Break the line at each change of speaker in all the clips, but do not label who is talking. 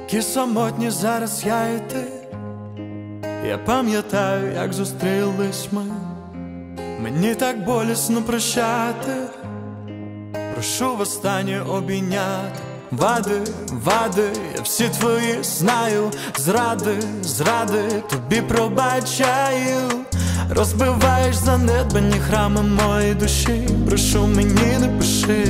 Такі самотні зараз я і ти. Я пам'ятаю, як зустрілись ми. Мені так болісно прощати. Прошу востаннє обійняти. Вади, я всі твої знаю. Зради, тобі пробачаю. Розбиваєш занедбані храми моєї душі. Прошу, мені не пиши.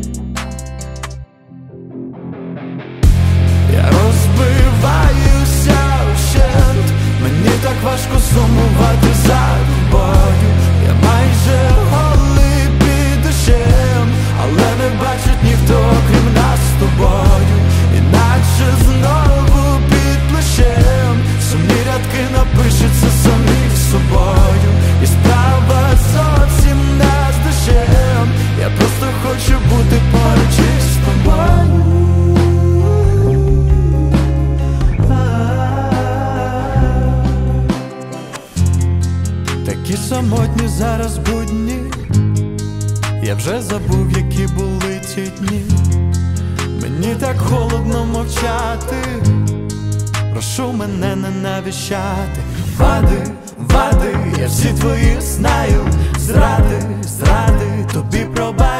Я розбиваюся вщент. Мені так важко сумувати за тобою. Я майже голий під дощем, але не бачить ніхто, крім нас з тобою. Інакше знову під плечем сумні рядки напишуться самі собою. І справа зовсім не з дощем. Я просто хочу бути поруч із тобою. Такі самотні зараз будні. Я вже забув, які були ті дні. Мені так холодно мовчати. Прошу мене не навіщати. Вади, я всі твої знаю. Зради, тобі пробачаю.